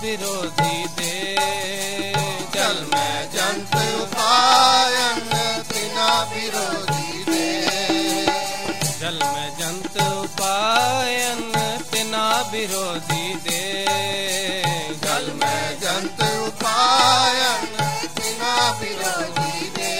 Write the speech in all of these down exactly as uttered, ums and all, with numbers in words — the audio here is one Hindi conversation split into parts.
विरोधी दे। जल में जंत उपायन तिना विरोधी दे। जल में जंत उपायन तिना विरोधी दे। जल में जंत उपायन तिना विरोधी दे।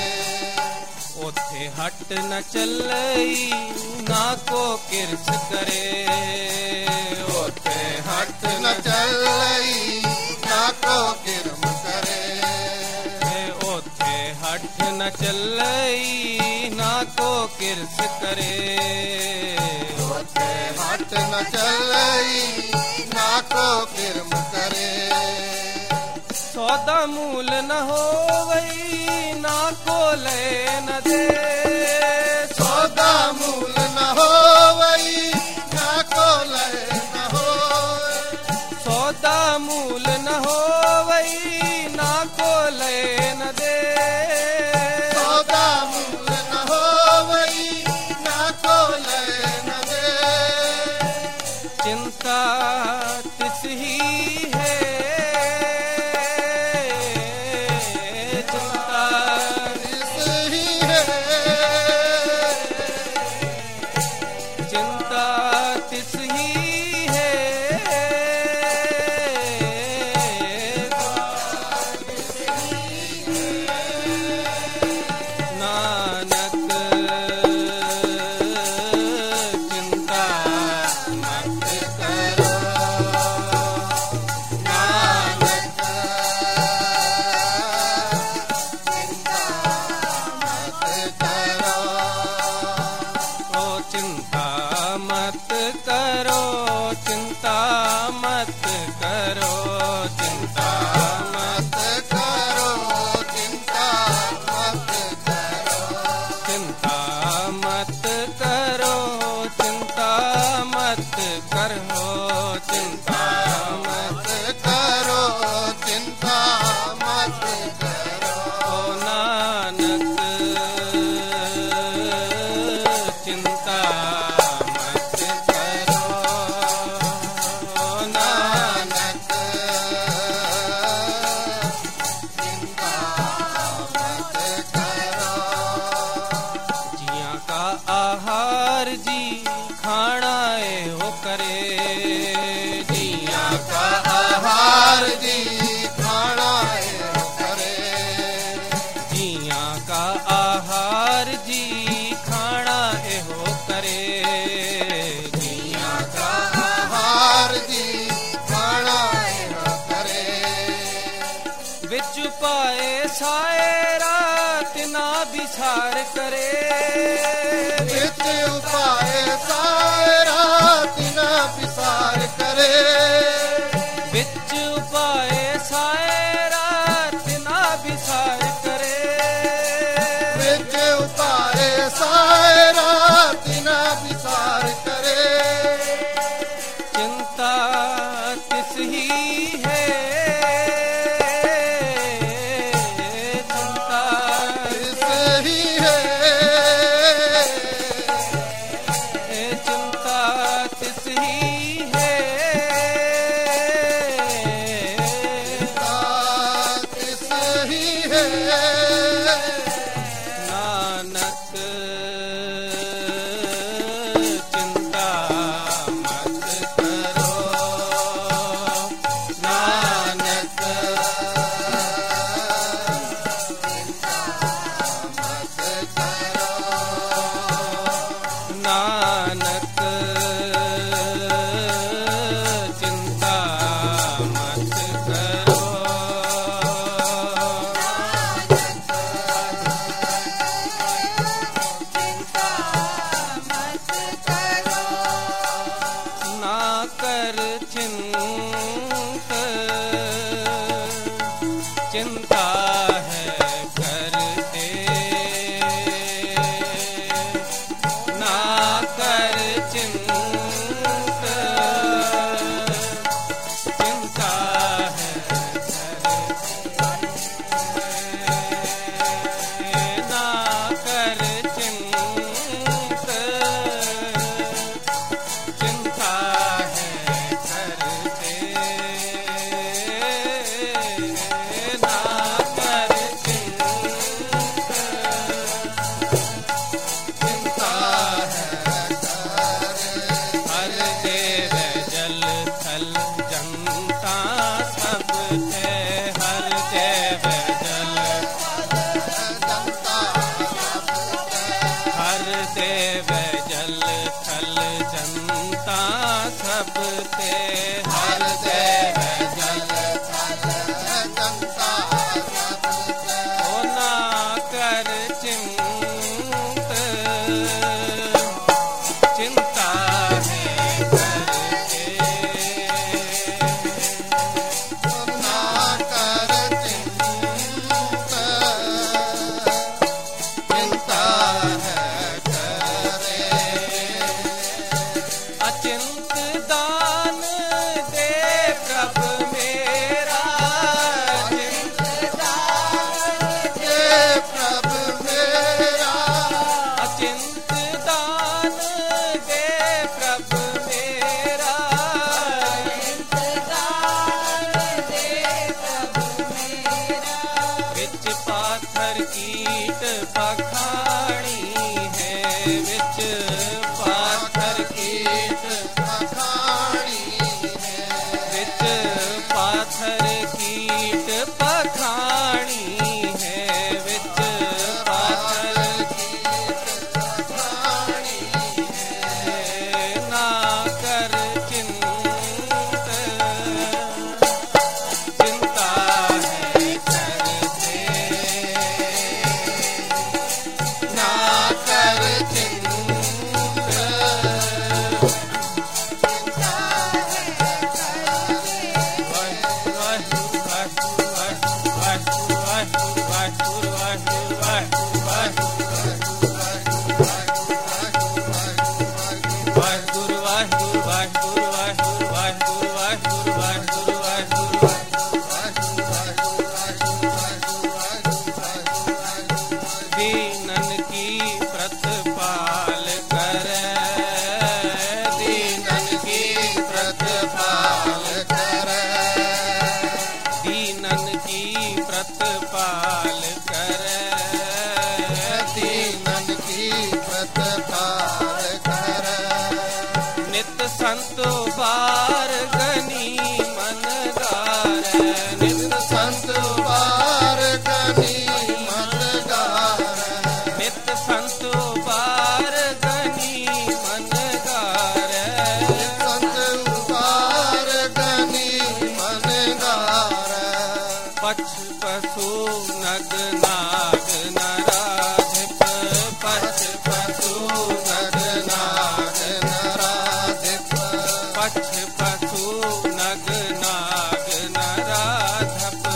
ओथे हट न चलई ना को किरस करे। ओथे हट न चलई ना को किरम करे। ओथे हट न चलई ना को किरस करे। ओथे हट न चलई ना को किरम करे। सौदा मूल न होवई ना को ले न दे। सौदा मूल न होवई ना को ले न होए। सौदा मूल न होवई ना को ले न दे। सौदा मूल न होवई ना को ले न दे। चिंता तिस ही है। चिंता इसही है। चिंता तिस ही है। नानक चिंता मत करो। नानक चिंता मत करो। ओ चिंता मत करो। चिंता मत करो। चिंता मत करो। चिंता मत करो। चिंता मत करो। चिंता मत करो। चिंता मत करो। चिंता मत करो। ओ नानक चिंता मत करो। ओ नानक चिंता मत करो। जिया का आहार जी खाना ए हो करे। जिया का आहार जी खाना ए करे। जिया का आहार जी खाना ए हो करे। जिया का आहार जी खाना ए करे। विच पाए साए रात ना बिछार करे। विच उपाय सारा तिना पिसार करे। विच पाए साए रात ना बिछार करे। विच उपाय सारा तिना पिसार करे। चिंता तिस ही है। चिंता इसही है। हर देव जल थल जनता सब ते हर देव जल थल जनता सब ते ओ ना कर चिंत चिंता है करके ना कर चिंत चिंता है करे अचिंत दान दे प्रभु मेरा अचिंत हे प्रभु मेरा अचिंत दान दे प्रभु मेरा विच पाथर कीट पखाणी है विच पाथर कीट पखाणी है विच पाथर कीट पखाणी है विच पाथर पखाणी है ना कर चिंत चिंता है करते ना कर चिंत चिंता दीनन की प्रतिपाल करे दीनन की प्रतिपाल करे दीनन की प्रतिपाल करे दीनन की प्रतिपाल करे नित संतो बार गनी मन गारे नित संत बार गनी मन गारे नित संतो बार गनी मन गारे संत बार गनी मन गारे पछ पशु नग नाग नराधिप पछ पशु नग नाग नाराधिप पछ पशु नग नाग नराधप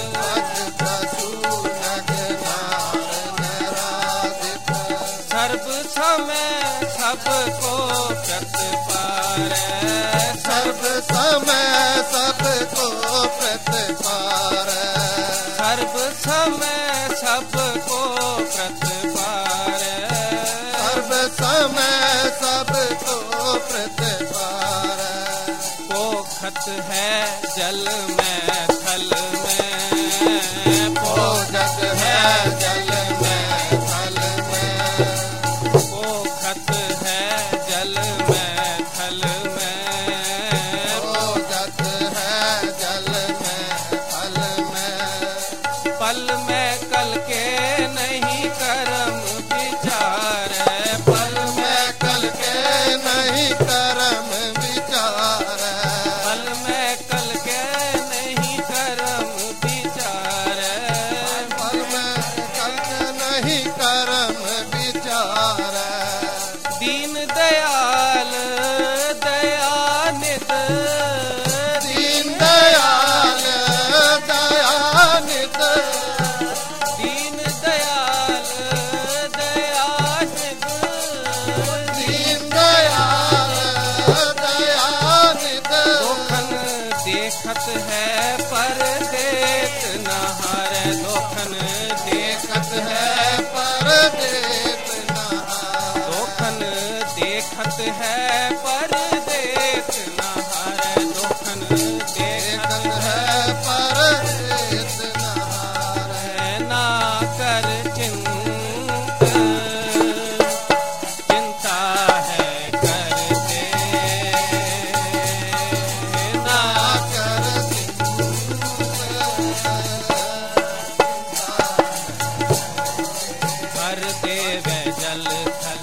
पशु नग नार नाराधिप सर्व समय सबको प्रतिपारे सर्व समय सबको प्रतिपार सर्व समय सबको प्रतिपारे सर्व समय सबको प्रतिपार पोखत है जल में थल में पोजत है जल में थल में पोखत है जल में थल में पोजत है जल में थल में पल में कल के नहीं कर्म विचार पल मैं कल के नहीं कर्म विचार पल में कल के नहीं कर्म विचार पल में कल के नहीं कर्म विचार दीन दयाल दयानित दीन दयाल दयानित दीन दयाल दयानित दीन दयाल दयानित दोखन देखत है पर देत नहार दोखन देखत है पर देत नहार दोखन देखत है पर देत नहार दोखन देखत देखत है पर देत नहार है ना कर चिंत चिंता है करते ना कर हर देव जल थल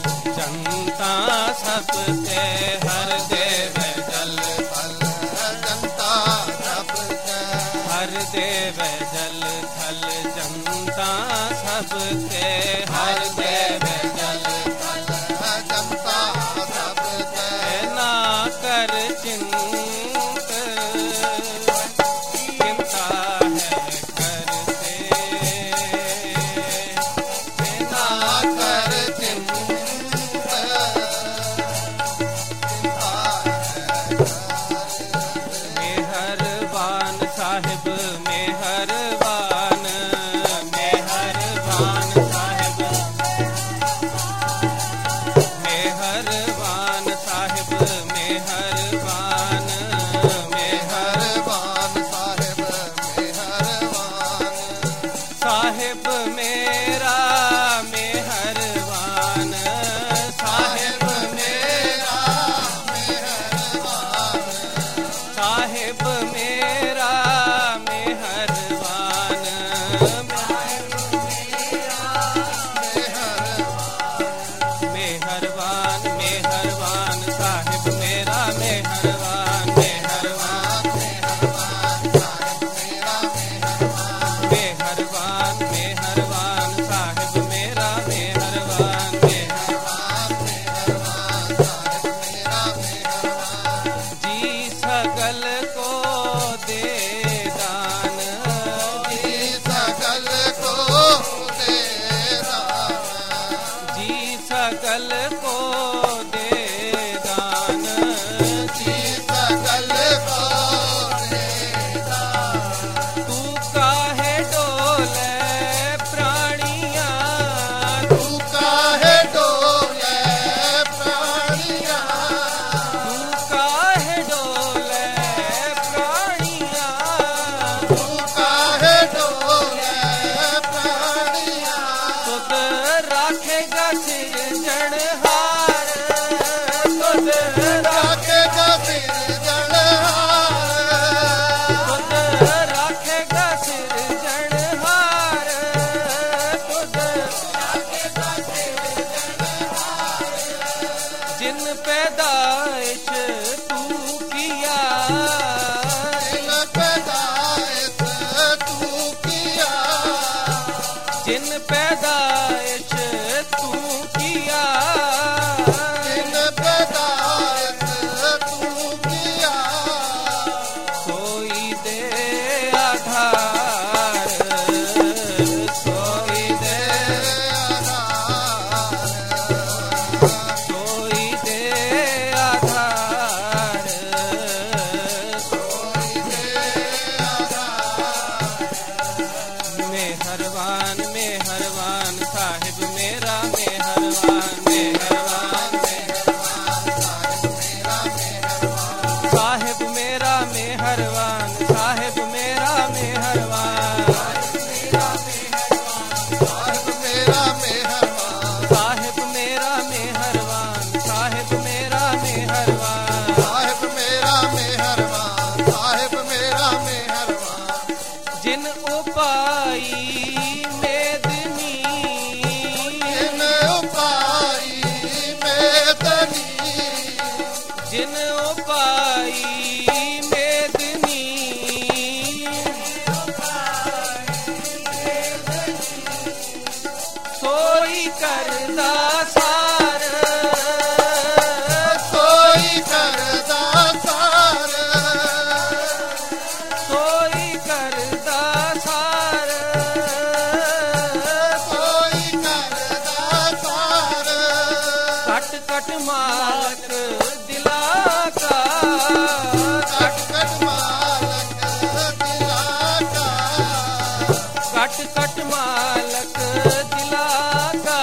मेहरबान मेहरबान साहिब मेरा मेहरबान मेहरबान मेहरबान मेहरबान साहिब मेरा मेहरबान जी सगल को दे दान जी सकल को दे दान जी सकल को दे दान जी सकल को दे दान तू काहे डोले प्राणिया तू काहे डोले प्राणिया तू काहे डोले प्राणिया तू काहे डोले प्राणिया तुद राखेगा सिरजनहार तुद राखेगा सिरजनहार तुद राखेगा सिरजनहार तुद जिन पैदाइश तू किया जिन पैदाइश तू किया जिन पैदाइश तू किया जिन पैदाइश तू किया सोई दे आधार सोई दे सोई दे आधार मेहरबान मेहरबान साहिब मेरा मेहरबान मेहरबान साहिब मेरा मेहरबान साहिब मेरा मेहरबान साहिब मेरा मेहरबान साहिब मेरा मेहरबान साहिब मेरा मेहरबान साहिब मेरा मेहरबान साहिब मेरा मेहरबान जिन उपाई मेदनी जिन उपाई मेदनी जिन उपाई मेदनी सोई करदा सार सोई करदा सार सोई करदा सार सोई करदा सार कट कट मालक दिला का कट कट मालक दिला का कट कट मालक दिला का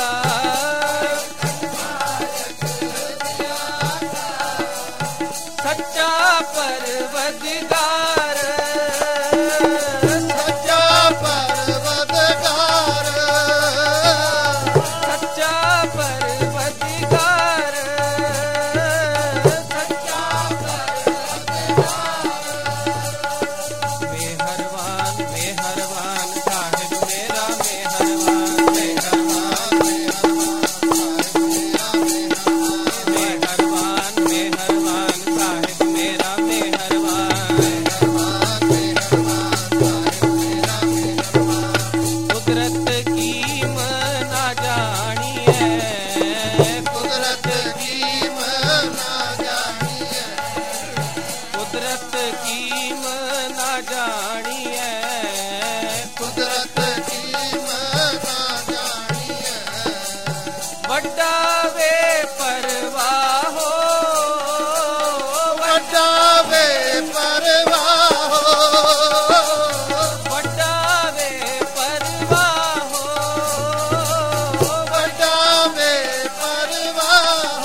सच्चा परवदिगार सच्चा परवदगार सच्चा परवदिगार सच्चा मेहरबान मेहरबान साहिब मेरा मेहरबान मेहरबान मेहरबान मेहरबान साहिब मेरा मेहरबान कुदरत की मना जानी है कुदरत की मना जानी है कुदरत की मना जानी है कुदरत की मना जानी है वड्डा वे परवाह हो वड्डा वे परवाह वड्डा वे परवाह हो वड्डा वे परवाह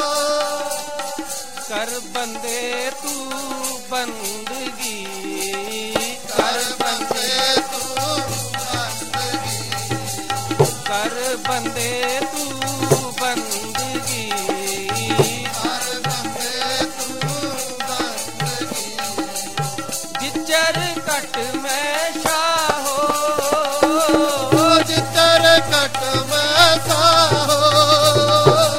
कर बंदे तू बंदगी कर बंदे तू बंदगी कर बंदे तू बंदगी हर बंदे तू बंदगी जिचर कट में शाहो जितर कट में साहो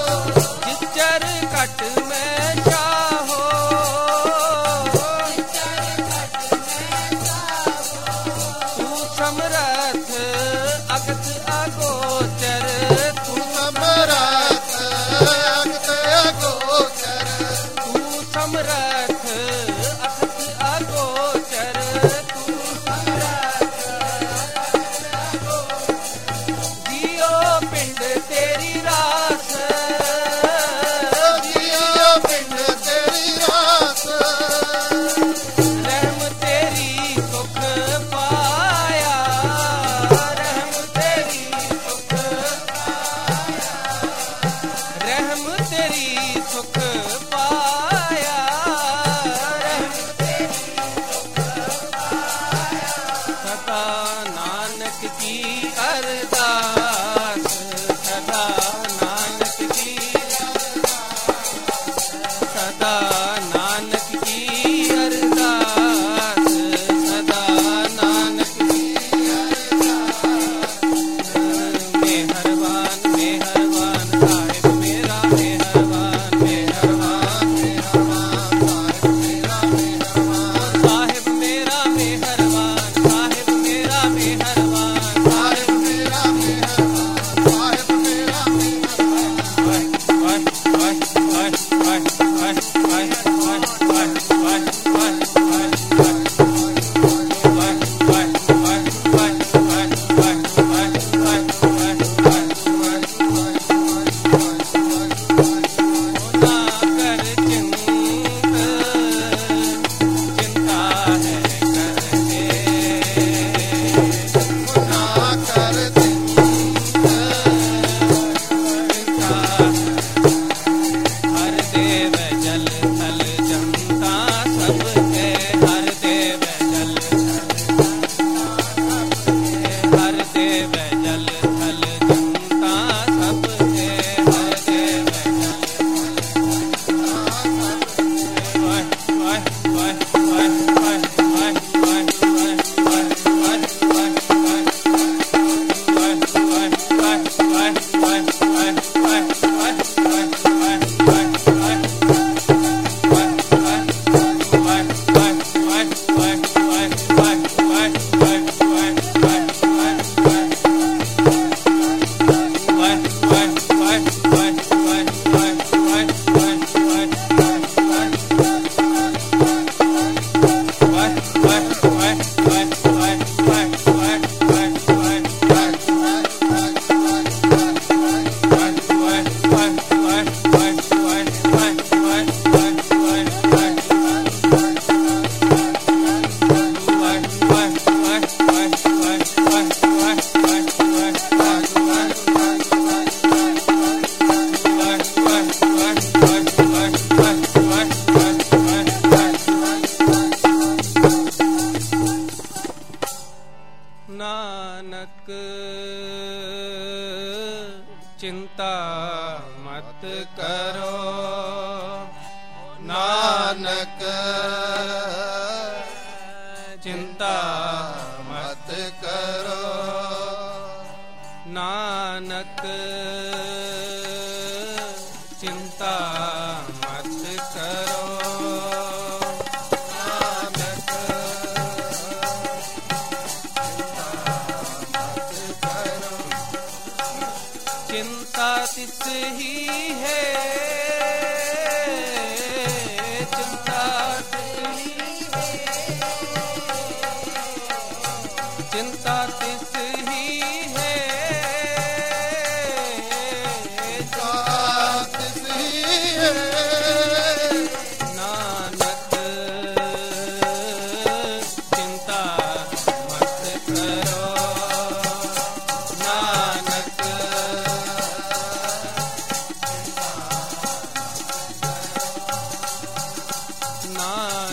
मत करो नानक चिंता मत करो नानक चिंता मत करो नानक चिंता तिस ही है चिंता तिस ही है चिंता तिस ही है साथ सी है नानक चिंता मत करो नानक ना